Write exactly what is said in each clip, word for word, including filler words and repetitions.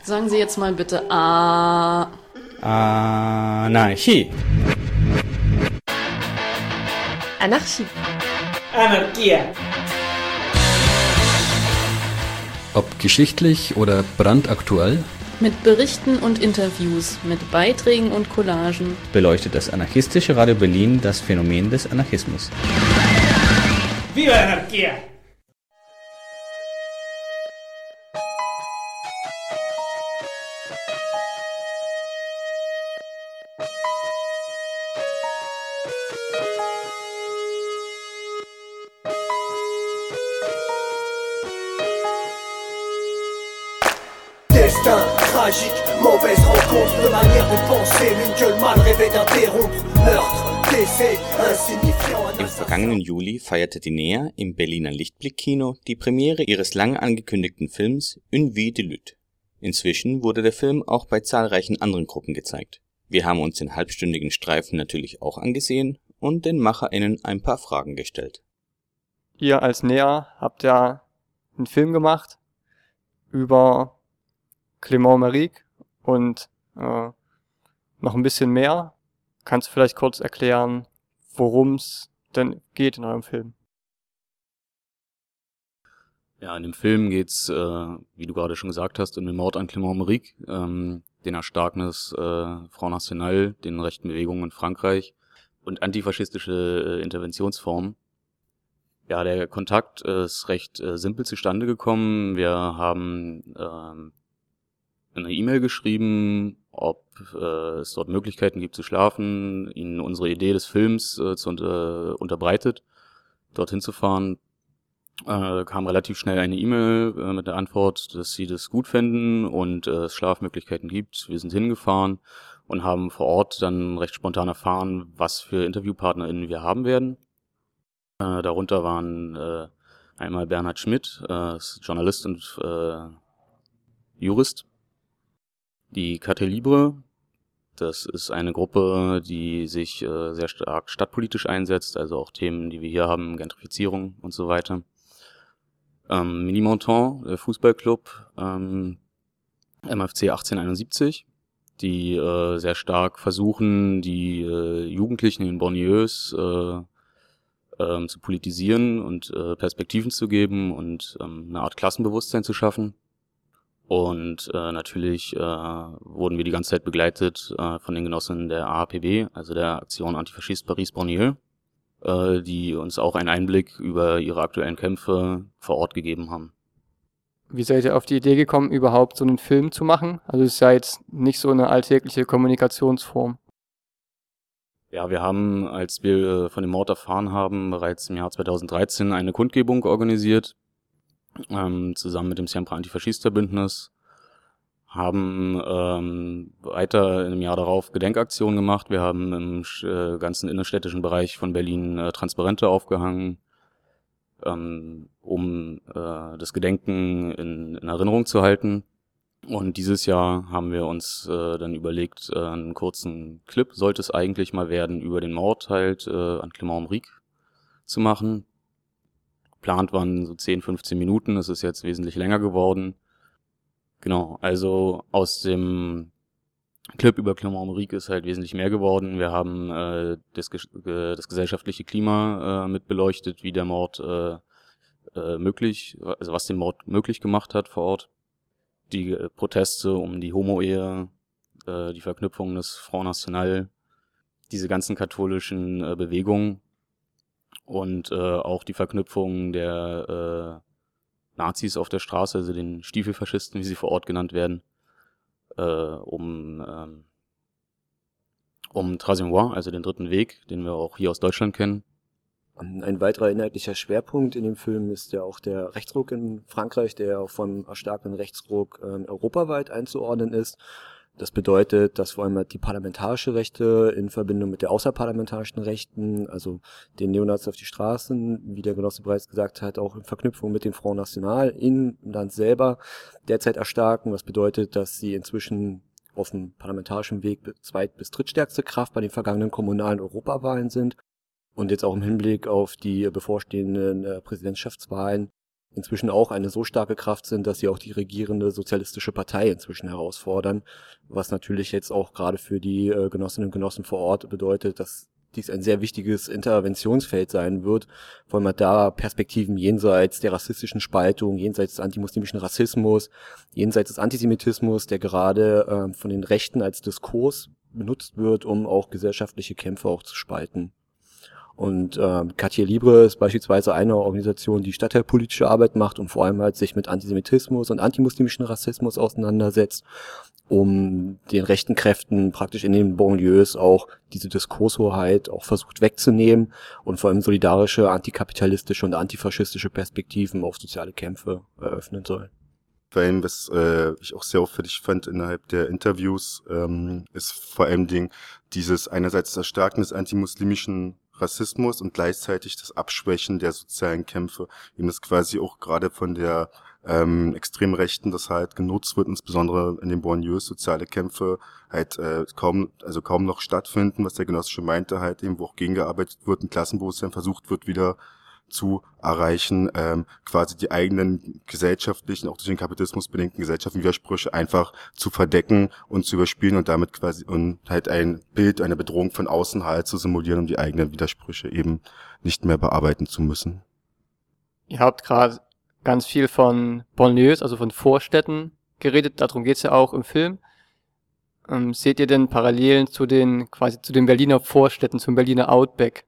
Sagen Sie jetzt mal bitte A. Anarchie. Anarchie. Anarchie. Ob geschichtlich oder brandaktuell, Mit Berichten und Interviews, mit Beiträgen und Collagen beleuchtet das anarchistische Radio Berlin das Phänomen des Anarchismus. Viva la anarquía! Destin tragique, mauvaise rencontre, de manière de penser, l'une gueule mal rêvée d'interrompre. Meurtre, décès, insignifiant. Im vergangenen Juli feierte die N E A im Berliner Lichtblick-Kino die Premiere ihres lang angekündigten Films Une vie de lutte. Inzwischen wurde der Film auch bei zahlreichen anderen Gruppen gezeigt. Wir haben uns den halbstündigen Streifen natürlich auch angesehen und den MacherInnen ein paar Fragen gestellt. Ihr als N E A habt ja einen Film gemacht über Clément Méric und äh, noch ein bisschen mehr. Kannst du vielleicht kurz erklären, worum es denn geht in eurem Film? Ja, in dem Film geht's, äh, wie du gerade schon gesagt hast, um den Mord an Clément Méric, ähm, den Erstarknis äh, Front National, den rechten Bewegungen in Frankreich und antifaschistische äh, Interventionsformen. Ja, der Kontakt ist recht äh, simpel zustande gekommen. Wir haben ähm, eine E-Mail geschrieben, ob äh, es dort Möglichkeiten gibt zu schlafen, ihnen unsere Idee des Films äh, zu unter, unterbreitet, dorthin zu fahren. Äh, kam relativ schnell eine E-Mail äh, mit der Antwort, dass sie das gut fänden und äh, es Schlafmöglichkeiten gibt. Wir sind hingefahren und haben vor Ort dann recht spontan erfahren, was für InterviewpartnerInnen wir haben werden. Äh, darunter waren äh, einmal Bernhard Schmidt, äh, Journalist und äh, Jurist. Die Carte Libre, das ist eine Gruppe, die sich äh, sehr stark stadtpolitisch einsetzt, also auch Themen, die wir hier haben, Gentrifizierung und so weiter. Ähm, Mini-Montant, der Fußballclub, ähm, M F C achtzehnhunderteinundsiebzig, die äh, sehr stark versuchen, die äh, Jugendlichen in Banlieues äh, ähm, zu politisieren und äh, Perspektiven zu geben und ähm, eine Art Klassenbewusstsein zu schaffen. Und äh, natürlich äh, wurden wir die ganze Zeit begleitet äh, von den Genossinnen der A A P B, also der Aktion Antifaschist Paris Banlieue, äh, die uns auch einen Einblick über ihre aktuellen Kämpfe vor Ort gegeben haben. Wie seid ihr auf die Idee gekommen, überhaupt so einen Film zu machen? Also es ist ja jetzt nicht so eine alltägliche Kommunikationsform. Ja, wir haben, als wir von dem Mord erfahren haben, bereits im Jahr zweitausenddreizehn eine Kundgebung organisiert, ähm, zusammen mit dem Siempre Antifascista Bündnis, haben ähm, weiter im Jahr darauf Gedenkaktionen gemacht. Wir haben im äh, ganzen innerstädtischen Bereich von Berlin äh, Transparente aufgehangen, ähm, um äh, das Gedenken in, in Erinnerung zu halten. Und dieses Jahr haben wir uns äh, dann überlegt, äh, einen kurzen Clip sollte es eigentlich mal werden, über den Mord halt äh, an Clément Méric zu machen. Geplant waren so zehn, fünfzehn Minuten, es ist jetzt wesentlich länger geworden. Genau, also aus dem Clip über Clément Méric ist halt wesentlich mehr geworden. Wir haben äh, das, äh, das gesellschaftliche Klima äh, mit beleuchtet, wie der Mord äh, äh, möglich, also was den Mord möglich gemacht hat vor Ort. Die äh, Proteste um die Homo-Ehe, äh, die Verknüpfung des Front National, diese ganzen katholischen äh, Bewegungen und äh, auch die Verknüpfung der äh, Nazis auf der Straße, also den Stiefelfaschisten, wie sie vor Ort genannt werden, äh, um ähm, um Troisième, also den dritten Weg, den wir auch hier aus Deutschland kennen. Ein weiterer inhaltlicher Schwerpunkt in dem Film ist ja auch der Rechtsruck in Frankreich, der auch vom erstarkten Rechtsruck äh, europaweit einzuordnen ist. Das bedeutet, dass vor allem die parlamentarische Rechte in Verbindung mit der außerparlamentarischen Rechten, also den Neonazis auf die Straßen, wie der Genosse bereits gesagt hat, auch in Verknüpfung mit dem Front National im Land selber derzeit erstarken, was bedeutet, dass sie inzwischen auf dem parlamentarischen Weg zweit- bis drittstärkste Kraft bei den vergangenen kommunalen Europawahlen sind und jetzt auch im Hinblick auf die bevorstehenden äh, Präsidentschaftswahlen inzwischen auch eine so starke Kraft sind, dass sie auch die regierende sozialistische Partei inzwischen herausfordern, was natürlich jetzt auch gerade für die äh, Genossinnen und Genossen vor Ort bedeutet, dass dies ein sehr wichtiges Interventionsfeld sein wird, weil man da Perspektiven jenseits der rassistischen Spaltung, jenseits des antimuslimischen Rassismus, jenseits des Antisemitismus, der gerade äh, von den Rechten als Diskurs benutzt wird, um auch gesellschaftliche Kämpfe auch zu spalten. Und äh, Quartier Libre ist beispielsweise eine Organisation, die stadtteilpolitische Arbeit macht und vor allem halt sich mit Antisemitismus und antimuslimischen Rassismus auseinandersetzt, um den rechten Kräften praktisch in den Banlieues auch diese Diskurshoheit auch versucht wegzunehmen und vor allem solidarische, antikapitalistische und antifaschistische Perspektiven auf soziale Kämpfe eröffnen soll. Vor allem, was äh, ich auch sehr auffällig fand innerhalb der Interviews, ähm, ist vor allem Ding dieses einerseits das Erstarken des antimuslimischen Rassismus und gleichzeitig das Abschwächen der sozialen Kämpfe. Eben das quasi auch gerade von der ähm, Extremrechten, das halt genutzt wird, insbesondere in den Banlieues, soziale Kämpfe halt äh, kaum, also kaum noch stattfinden, was der Genosse schon meinte, halt eben, wo auch gegengearbeitet wird, ein Klassenbewusstsein versucht wird, wieder zu erreichen, ähm, quasi die eigenen gesellschaftlichen, auch durch den Kapitalismus bedingten gesellschaftlichen Widersprüche einfach zu verdecken und zu überspielen und damit quasi und halt ein Bild, eine Bedrohung von außen halt zu simulieren, um die eigenen Widersprüche eben nicht mehr bearbeiten zu müssen. Ihr habt gerade ganz viel von Banlieues, also von Vorstädten geredet, darum geht's ja auch im Film. Ähm, seht ihr denn Parallelen zu den quasi zu den Berliner Vorstädten, zum Berliner Outback?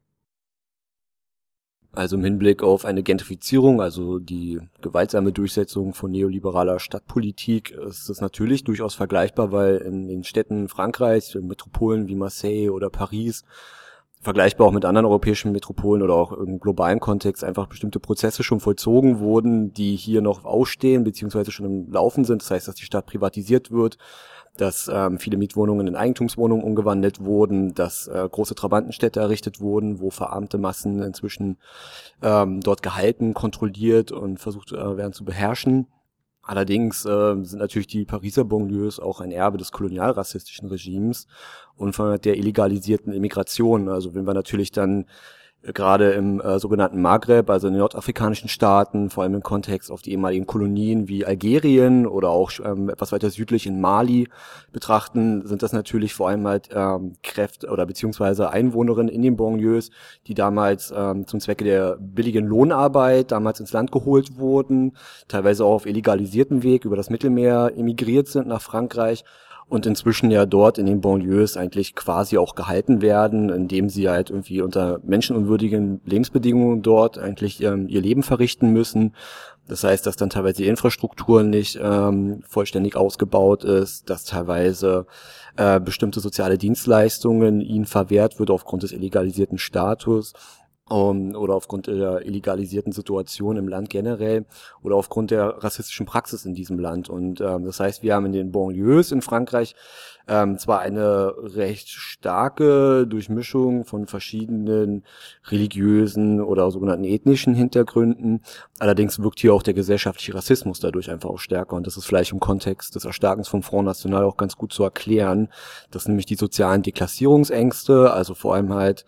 Also im Hinblick auf eine Gentrifizierung, also die gewaltsame Durchsetzung von neoliberaler Stadtpolitik, ist das natürlich durchaus vergleichbar, weil in den Städten Frankreichs, in Metropolen wie Marseille oder Paris, vergleichbar auch mit anderen europäischen Metropolen oder auch im globalen Kontext, einfach bestimmte Prozesse schon vollzogen wurden, die hier noch ausstehen beziehungsweise schon im Laufen sind. Das heißt, dass die Stadt privatisiert wird, dass ähm, viele Mietwohnungen in Eigentumswohnungen umgewandelt wurden, dass äh, große Trabantenstädte errichtet wurden, wo verarmte Massen inzwischen ähm, dort gehalten, kontrolliert und versucht äh, werden zu beherrschen. Allerdings äh, sind natürlich die Pariser Banlieues auch ein Erbe des kolonialrassistischen Regimes und von der illegalisierten Immigration. Also wenn wir natürlich dann gerade im äh, sogenannten Maghreb, also in den nordafrikanischen Staaten, vor allem im Kontext auf die ehemaligen Kolonien wie Algerien oder auch ähm, etwas weiter südlich in Mali betrachten, sind das natürlich vor allem halt ähm, Kräfte oder beziehungsweise Einwohnerinnen in den Banlieues, die damals ähm, zum Zwecke der billigen Lohnarbeit damals ins Land geholt wurden, teilweise auch auf illegalisiertem Weg über das Mittelmeer emigriert sind nach Frankreich und inzwischen ja dort in den Banlieues eigentlich quasi auch gehalten werden, indem sie halt irgendwie unter menschenunwürdigen Lebensbedingungen dort eigentlich ähm, ihr Leben verrichten müssen. Das heißt, dass dann teilweise die Infrastruktur nicht ähm, vollständig ausgebaut ist, dass teilweise äh, bestimmte soziale Dienstleistungen ihnen verwehrt wird aufgrund des illegalisierten Status. Um, oder aufgrund der illegalisierten Situation im Land generell oder aufgrund der rassistischen Praxis in diesem Land. Und ähm, das heißt, wir haben in den Banlieues in Frankreich ähm, zwar eine recht starke Durchmischung von verschiedenen religiösen oder sogenannten ethnischen Hintergründen, allerdings wirkt hier auch der gesellschaftliche Rassismus dadurch einfach auch stärker. Und das ist vielleicht im Kontext des Erstarkens vom Front National auch ganz gut zu erklären, dass nämlich die sozialen Deklassierungsängste, also vor allem halt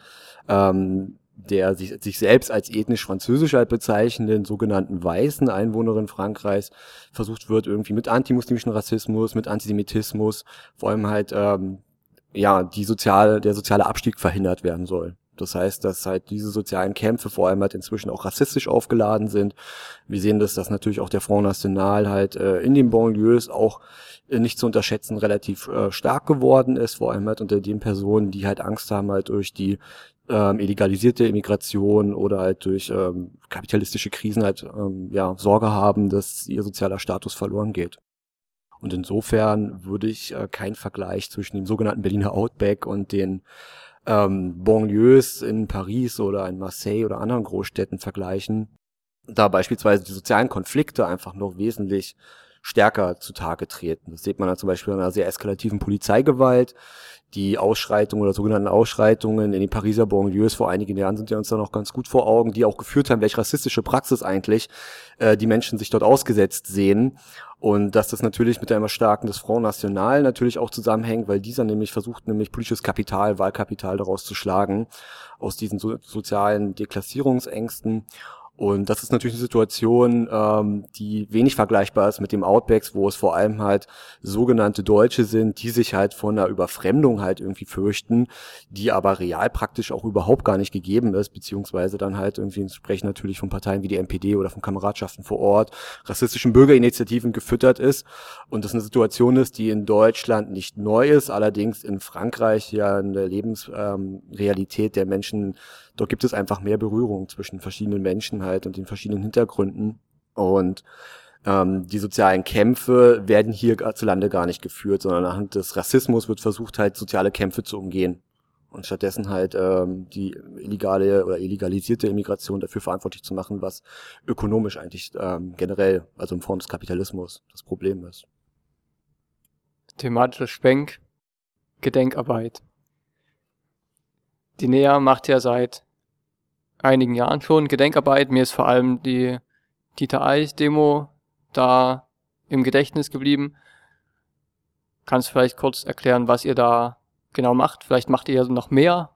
ähm, der sich, sich selbst als ethnisch französisch halt bezeichnenden sogenannten weißen Einwohnerin Frankreichs versucht wird, irgendwie mit antimuslimischen Rassismus, mit Antisemitismus, vor allem halt ähm, ja die soziale, der soziale Abstieg verhindert werden soll. Das heißt, dass halt diese sozialen Kämpfe vor allem halt inzwischen auch rassistisch aufgeladen sind. Wir sehen das, dass natürlich auch der Front National halt äh, in den Banlieues auch äh, nicht zu unterschätzen relativ äh, stark geworden ist, vor allem halt unter den Personen, die halt Angst haben halt durch die ähm, illegalisierte Immigration oder halt durch ähm, kapitalistische Krisen halt ähm, ja Sorge haben, dass ihr sozialer Status verloren geht. Und insofern würde ich äh, keinen Vergleich zwischen dem sogenannten Berliner Outback und den ähm, Banlieues in Paris oder in Marseille oder anderen Großstädten vergleichen, da beispielsweise die sozialen Konflikte einfach noch wesentlich stärker zutage treten. Das sieht man dann zum Beispiel an einer sehr eskalativen Polizeigewalt. Die Ausschreitungen oder sogenannten Ausschreitungen in den Pariser Banlieues vor einigen Jahren sind ja uns da noch ganz gut vor Augen, die auch geführt haben, welche rassistische Praxis eigentlich äh, die Menschen sich dort ausgesetzt sehen. Und dass das natürlich mit der immer Stärken des Front National natürlich auch zusammenhängt, weil dieser nämlich versucht, nämlich politisches Kapital, Wahlkapital daraus zu schlagen, aus diesen so, sozialen Deklassierungsängsten. Und das ist natürlich eine Situation, ähm, die wenig vergleichbar ist mit dem Outbacks, wo es vor allem halt sogenannte Deutsche sind, die sich halt von einer Überfremdung halt irgendwie fürchten, die aber real praktisch auch überhaupt gar nicht gegeben ist, beziehungsweise dann halt irgendwie entsprechend natürlich von Parteien wie die N P D oder von Kameradschaften vor Ort, rassistischen Bürgerinitiativen gefüttert ist. Und das eine Situation ist, die in Deutschland nicht neu ist, allerdings in Frankreich ja in der Lebensrealität ähm, der Menschen, dort gibt es einfach mehr Berührung zwischen verschiedenen Menschen halt und den verschiedenen Hintergründen. Und ähm, die sozialen Kämpfe werden hier zu Lande gar nicht geführt, sondern anhand des Rassismus wird versucht, halt soziale Kämpfe zu umgehen. Und stattdessen halt ähm, die illegale oder illegalisierte Immigration dafür verantwortlich zu machen, was ökonomisch eigentlich ähm, generell, also in Form des Kapitalismus, das Problem ist. Thematischer Schwenk, Gedenkarbeit. Die N E A macht ja seit einigen Jahren schon Gedenkarbeit. Mir ist vor allem die Dieter-Eich-Demo da im Gedächtnis geblieben. Kannst du vielleicht kurz erklären, was ihr da genau macht? Vielleicht macht ihr noch mehr?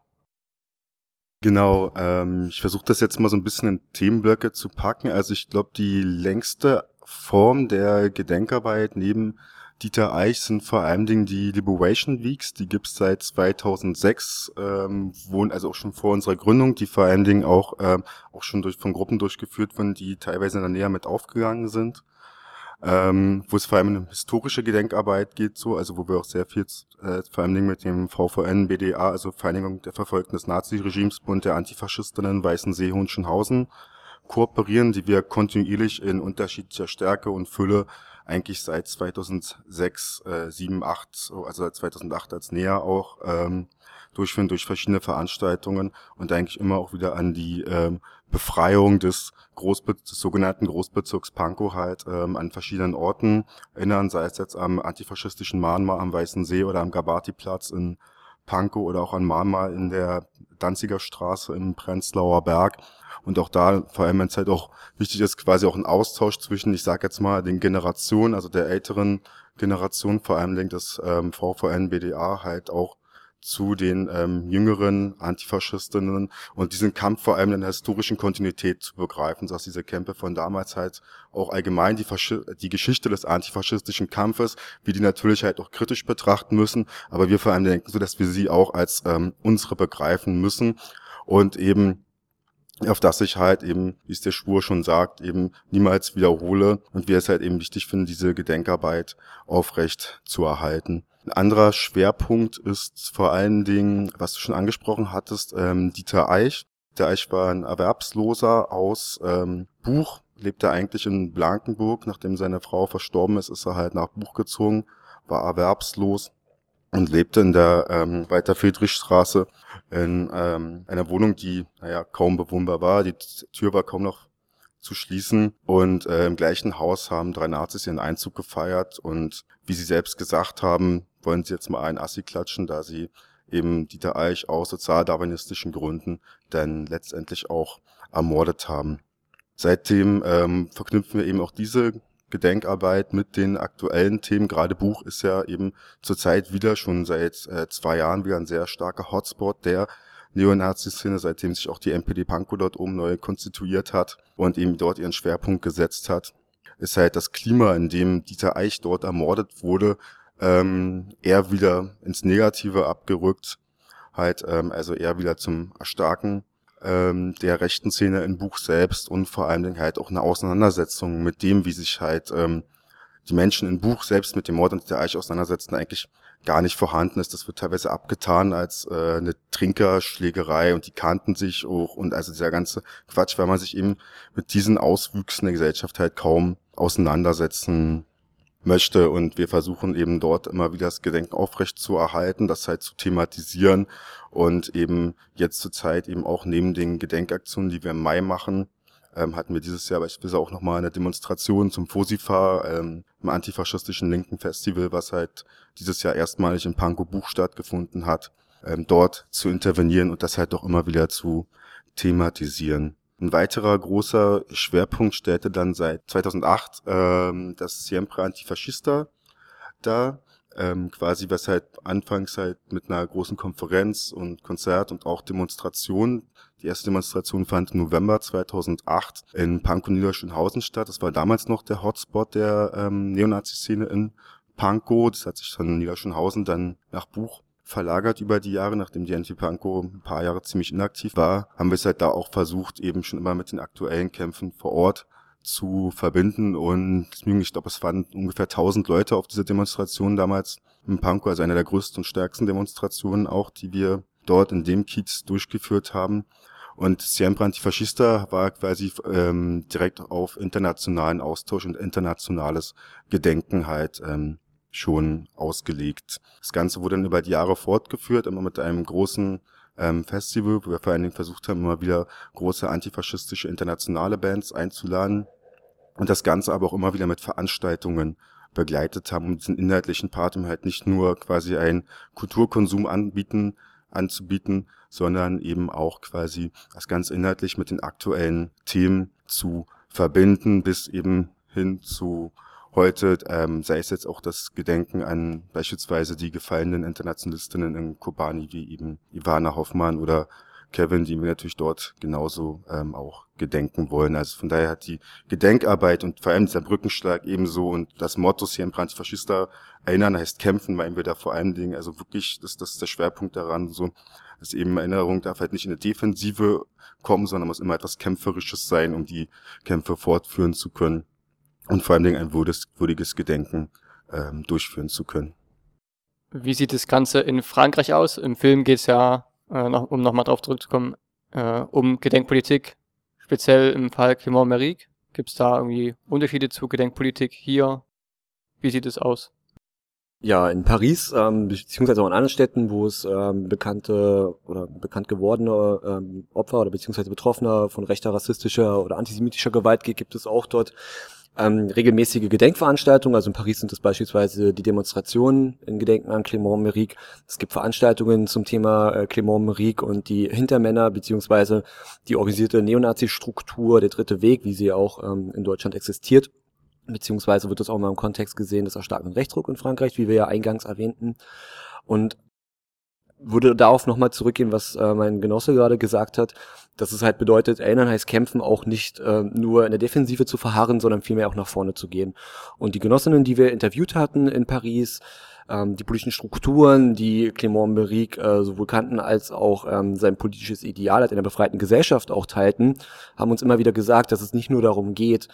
Genau, ähm, ich versuche das jetzt mal so ein bisschen in Themenblöcke zu packen. Also ich glaube, die längste Form der Gedenkarbeit neben Dieter Eich sind vor allen Dingen die Liberation Weeks, die gibt's seit zweitausendsechs, ähm, wo, also auch schon vor unserer Gründung, die vor allen Dingen auch ähm, auch schon durch von Gruppen durchgeführt wurden, die teilweise in der Nähe mit aufgegangen sind, ähm, wo es vor allem um historische Gedenkarbeit geht, so, also wo wir auch sehr viel äh, vor allen Dingen mit dem V V N, B D A, also Vereinigung der Verfolgten des Naziregimes, Bund der Antifaschistinnen Weißensee, Hohenschönhausen, kooperieren, die wir kontinuierlich in unterschiedlicher Stärke und Fülle eigentlich seit zweitausendsechs, äh, sieben, acht, also seit zweitausendacht als N E A auch ähm, durchführen durch verschiedene Veranstaltungen und eigentlich immer auch wieder an die ähm, Befreiung des, Großbe- des sogenannten Großbezirks Pankow halt ähm, an verschiedenen Orten erinnern, sei es jetzt am antifaschistischen Mahnmal am Weißen See oder am Gabati-Platz in Pankow oder auch an Mahnmal in der Danziger Straße im Prenzlauer Berg. Und auch da, vor allem wenn es halt auch wichtig ist, quasi auch ein Austausch zwischen, ich sag jetzt mal, den Generationen, also der älteren Generation, vor allem des ähm, V V N, B D A, halt auch zu den ähm, jüngeren Antifaschistinnen und diesen Kampf vor allem in der historischen Kontinuität zu begreifen, dass diese Kämpfe von damals halt auch allgemein die, Faschi- die Geschichte des antifaschistischen Kampfes, wir die natürlich halt auch kritisch betrachten müssen, aber wir vor allem denken so, dass wir sie auch als ähm, unsere begreifen müssen und eben auf das ich halt eben, wie es der Schwur schon sagt, eben niemals wiederhole und wir es halt eben wichtig finden, diese Gedenkarbeit aufrecht zu erhalten. Ein anderer Schwerpunkt ist vor allen Dingen, was du schon angesprochen hattest, ähm, Dieter Eich. Dieter Eich war ein Erwerbsloser aus ähm, Buch, lebte eigentlich in Blankenburg. Nachdem seine Frau verstorben ist, ist er halt nach Buch gezogen, war erwerbslos und lebte in der ähm, Walter-Friedrich-Straße in ähm, einer Wohnung, die naja kaum bewohnbar war. Die Tür war kaum noch zu schließen und äh, im gleichen Haus haben drei Nazis ihren Einzug gefeiert und wie sie selbst gesagt haben, wollen sie jetzt mal einen Assi klatschen, da sie eben Dieter Eich aus sozialdarwinistischen Gründen dann letztendlich auch ermordet haben. Seitdem ähm, verknüpfen wir eben auch diese Gedenkarbeit mit den aktuellen Themen. Gerade Buch ist ja eben zurzeit wieder schon seit äh, zwei Jahren wieder ein sehr starker Hotspot der Neonazi-Szene, seitdem sich auch die N P D Pankow dort oben neu konstituiert hat und eben dort ihren Schwerpunkt gesetzt hat, ist halt das Klima, in dem Dieter Eich dort ermordet wurde, ähm, eher wieder ins Negative abgerückt, halt ähm, also eher wieder zum Erstarken ähm, der rechten Szene in Buch selbst und vor allem halt auch eine Auseinandersetzung mit dem, wie sich halt ähm, die Menschen in Buch selbst mit dem Mord an Dieter Eich auseinandersetzen, eigentlich gar nicht vorhanden ist. Das wird teilweise abgetan als äh, eine Trinkerschlägerei und die kannten sich auch und also dieser ganze Quatsch, weil man sich eben mit diesen Auswüchsen der Gesellschaft halt kaum auseinandersetzen möchte und wir versuchen eben dort immer wieder das Gedenken aufrecht zu erhalten, das halt zu thematisieren und eben jetzt zur Zeit eben auch neben den Gedenkaktionen, die wir im Mai machen, ähm, hatten wir dieses Jahr beispielsweise auch nochmal eine Demonstration zum Fosifa, ähm, im antifaschistischen linken Festival, was halt dieses Jahr erstmalig in Pankow Buch stattgefunden hat, ähm, dort zu intervenieren und das halt auch immer wieder zu thematisieren. Ein weiterer großer Schwerpunkt stellte dann seit zweitausendacht ähm, das Siempre Antifascista dar. ähm, quasi, was halt anfangs halt mit einer großen Konferenz und Konzert und auch Demonstration. Die erste Demonstration fand im November zweitausendacht in Pankow Niederschönhausen statt. Das war damals noch der Hotspot der ähm, Neonazi-Szene in Pankow. Das hat sich von Niederschönhausen dann nach Buch verlagert über die Jahre, nachdem die N T Pankow ein paar Jahre ziemlich inaktiv war, haben wir es halt da auch versucht, eben schon immer mit den aktuellen Kämpfen vor Ort zu verbinden. Und ich glaube, es waren ungefähr tausend Leute auf dieser Demonstration damals in Pankow, also eine der größten und stärksten Demonstrationen auch, die wir dort in dem Kiez durchgeführt haben. Und Siempre Antifascista war quasi ähm, direkt auf internationalen Austausch und internationales Gedenken halt ähm, schon ausgelegt. Das Ganze wurde dann über die Jahre fortgeführt, immer mit einem großen ähm, Festival, wo wir vor allen Dingen versucht haben, immer wieder große antifaschistische internationale Bands einzuladen und das Ganze aber auch immer wieder mit Veranstaltungen begleitet haben, um diesen inhaltlichen Part um halt nicht nur quasi einen Kulturkonsum anbieten, anzubieten, sondern eben auch quasi das Ganze inhaltlich mit den aktuellen Themen zu verbinden, bis eben hin zu heute, ähm, sei es jetzt auch das Gedenken an beispielsweise die gefallenen Internationalistinnen in Kobani, wie eben Ivana Hoffmann oder Kevin, die wir natürlich dort genauso ähm, auch gedenken wollen. Also von daher hat die Gedenkarbeit und vor allem dieser Brückenschlag ebenso und das Motto Siempre Antifascista, erinnern heißt kämpfen, meinen wir da vor allen Dingen, also wirklich, das, das ist der Schwerpunkt daran, so, dass eben Erinnerung darf halt nicht in eine Defensive kommen, sondern muss immer etwas Kämpferisches sein, um die Kämpfe fortführen zu können und vor allen Dingen ein würdiges, würdiges Gedenken ähm, durchführen zu können. Wie sieht das Ganze in Frankreich aus? Im Film geht es ja, äh, noch, um nochmal drauf zurückzukommen, äh, um Gedenkpolitik, speziell im Fall Clément Méric. Gibt es da irgendwie Unterschiede zu Gedenkpolitik hier? Wie sieht es aus? Ja, in Paris, ähm, beziehungsweise auch in anderen Städten, wo es ähm, bekannte oder bekannt gewordene ähm, Opfer oder beziehungsweise Betroffene von rechter, rassistischer oder antisemitischer Gewalt gibt, gibt es auch dort ähm, regelmäßige Gedenkveranstaltungen. Also in Paris sind das beispielsweise die Demonstrationen in Gedenken an Clément Méric. Es gibt Veranstaltungen zum Thema äh, Clément Méric und die Hintermänner beziehungsweise die organisierte Neonazi-Struktur, der dritte Weg, wie sie auch ähm, in Deutschland existiert. Beziehungsweise wird das auch mal im Kontext gesehen des erstarkten Rechtsruck in Frankreich, wie wir ja eingangs erwähnten. Und würde darauf nochmal zurückgehen, was äh, mein Genosse gerade gesagt hat, dass es halt bedeutet, erinnern heißt kämpfen, auch nicht äh, nur in der Defensive zu verharren, sondern vielmehr auch nach vorne zu gehen. Und die Genossinnen, die wir interviewt hatten in Paris, ähm, die politischen Strukturen, die Clément Méric äh, sowohl kannten als auch ähm, sein politisches Ideal halt in der befreiten Gesellschaft auch teilten, haben uns immer wieder gesagt, dass es nicht nur darum geht,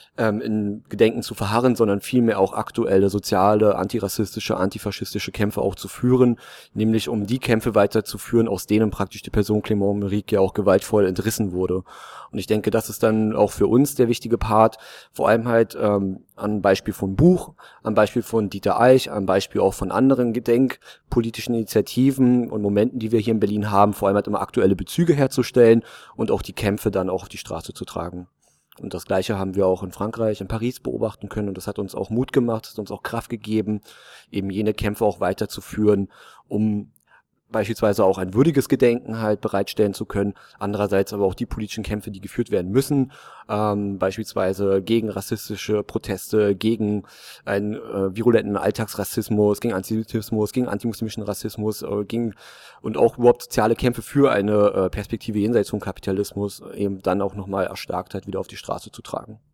in Gedenken zu verharren, sondern vielmehr auch aktuelle soziale, antirassistische, antifaschistische Kämpfe auch zu führen, nämlich um die Kämpfe weiterzuführen, aus denen praktisch die Person Clément Méric ja auch gewaltvoll entrissen wurde. Und ich denke, das ist dann auch für uns der wichtige Part, vor allem halt ähm, am Beispiel von Buch, am Beispiel von Dieter Eich, am Beispiel auch von anderen gedenkpolitischen Initiativen und Momenten, die wir hier in Berlin haben, vor allem halt immer aktuelle Bezüge herzustellen und auch die Kämpfe dann auch auf die Straße zu tragen. Und das Gleiche haben wir auch in Frankreich, in Paris beobachten können und das hat uns auch Mut gemacht, hat uns auch Kraft gegeben, eben jene Kämpfe auch weiterzuführen, um beispielsweise auch ein würdiges Gedenken halt bereitstellen zu können. Andererseits aber auch die politischen Kämpfe, die geführt werden müssen, ähm, beispielsweise gegen rassistische Proteste, gegen einen äh, virulenten Alltagsrassismus, gegen Antisemitismus, gegen antimuslimischen Rassismus, äh, gegen und auch überhaupt soziale Kämpfe für eine äh, Perspektive jenseits vom Kapitalismus eben dann auch nochmal erstarkt halt wieder auf die Straße zu tragen.